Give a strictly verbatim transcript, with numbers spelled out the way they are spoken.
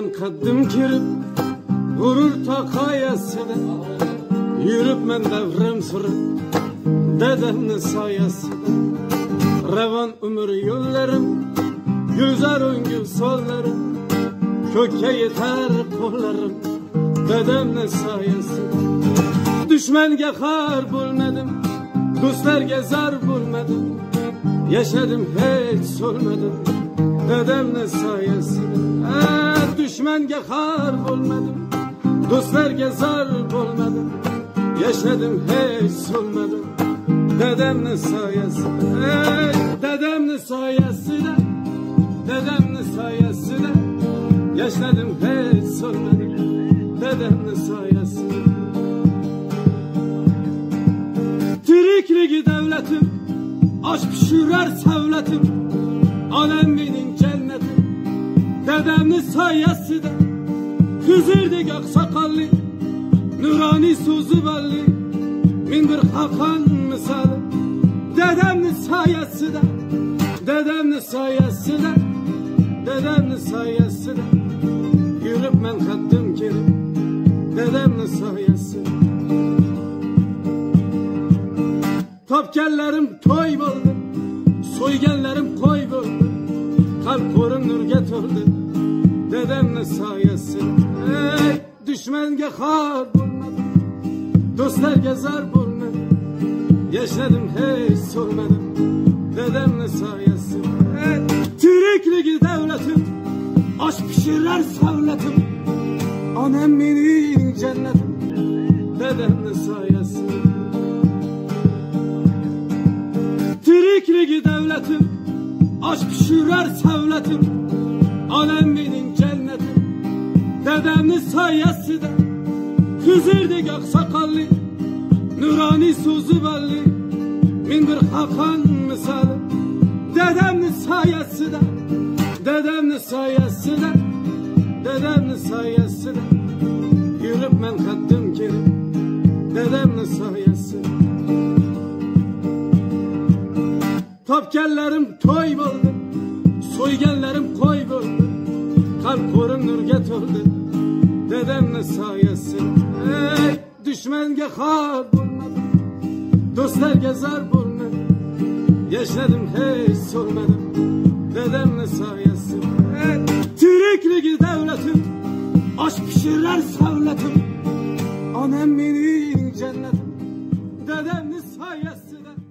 kaddim kirib g'urur taqoyasida yuribman davrim surib dadamni soyasida ravon umr yo'llarim gulzar o'ngil so'llarim ko'kka yetar qo'llarim dadamni soyasida dushmanga xor bo'lmadim do'stlarga zar bo'lmadim yaşadım hiç so'lmadim dadamni soyasida dushmanga xor bo'lmadim do'stlarga zar bo'lmadim yaşadım hiç so'lmadim dadamni soyasida dadamni soyasida dadamni soyasida yaşadım hiç so'lmadim dadamni soyasida tirikligi davlatim aşk pişirer savlatim anam benim cennetim dedemni sayesinde Hızırdık aksakallı nurani sözü belli min bir hakan misali dedemni sayesinde dedemni sayesinde dedemni sayesinde yürüp men kaddim girip dedemni sayesinde Topkellerim toy oldu, soygenlerim koy oldu, kalp korum nurga to'ldi, dedemni soyasida. Ey, düşmanga xor bo'lmadim, do'stlarga zar bo'lmadim, yaşadim hiç so'lmadim, dedemni soyasida. Ey, tirikligi davlatim, aşk pişirer savlatim, anam mening cennetim, dedemni soyasida. Tirikligi devletim, aşk pişirer savlatim, anam benim cennetim, dedemni sayesinde, Hızırdık aksakallı, nurani sözü belli, min bir hakan misali, dedemni sayesinde, dedemni sayesinde, dedemni sayesinde, yürüp men kaddim girip, dedemni sayesinde. Topkellerim toy oldu, soygenlerim koy oldu, kalp korum nurga to'ldi, dedemni soyasida. Ey, dushmanga xor bo'lmadim, do'stlarga zar bo'lmadim, yaşadim hiç so'lmadim, dedemni soyasida. Ey, tirikligi davlatim, aşk pişirer savlatim, anam mening cennetim, dedemni soyasida.